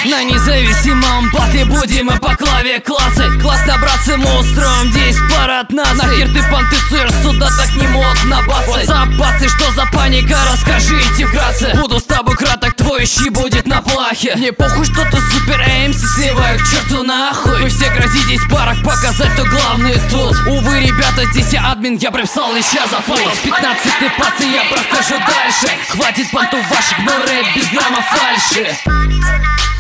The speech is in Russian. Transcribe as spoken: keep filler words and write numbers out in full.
На независимом батле будем мы по клаве классы. Классно, братцы, мы устроим здесь парад наций. Нахер ты понтыцуешь, сюда так не модно бацать. Запасы, что за паника, расскажите вкратце. Буду с тобой краток, твой щи будет на плахе. Мне похуй, что ты супер эй эм си, сливаю к черту нахуй. Вы все грозитесь в парах показать, кто главный тут. Увы, ребята, здесь я админ, я припсал леща за фейк. Пятнадцатый пацы, я прохожу дальше. Хватит понтов ваших, мой рэп без грамма фальши.